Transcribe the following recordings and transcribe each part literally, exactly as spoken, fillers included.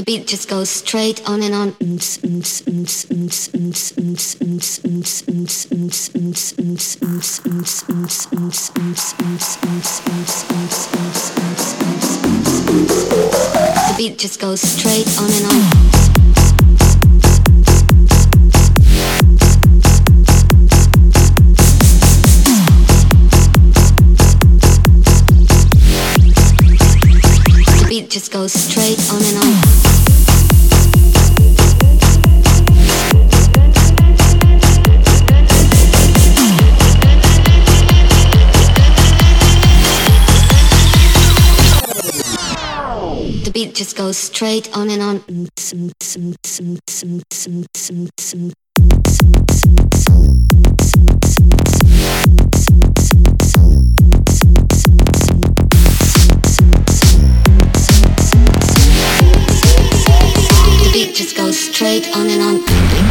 The beat just goes straight on and on. The beat just goes straight on and on. The beat just goes straight on and on. The beat just goes straight on and on. The beat just goes straight on and on.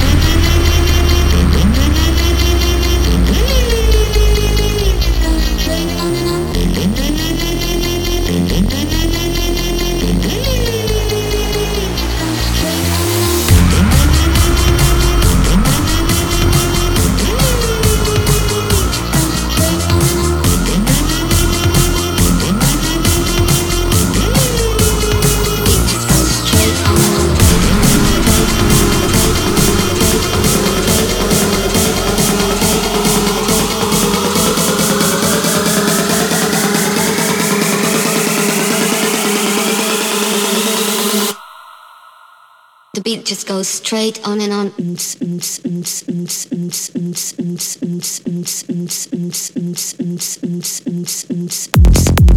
The beat just goes straight on and on.